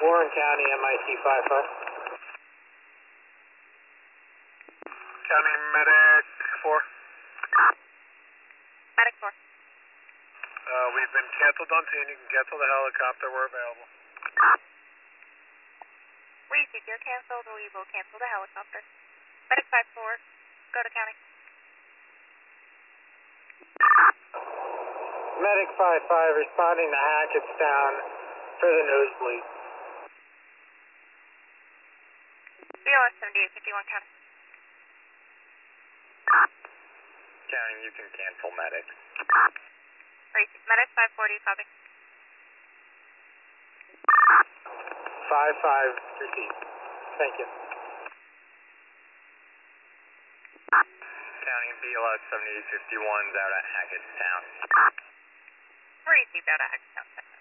Warren County, MIT 55. County Medic 4. Medic 4. We've been canceled on scene. You can cancel the helicopter. We're available. Receive, you're canceled. We will cancel the helicopter. Medic 5-4. Go to county. Medic 5-5 responding to Hackettstown for the nosebleed. BLS 7851 county. County, you can cancel medic. Receive. Medic 540, copy. 5-5 received. Thank you. County, BLS 7851's out at Hackettstown. Receive out at Hackettstown.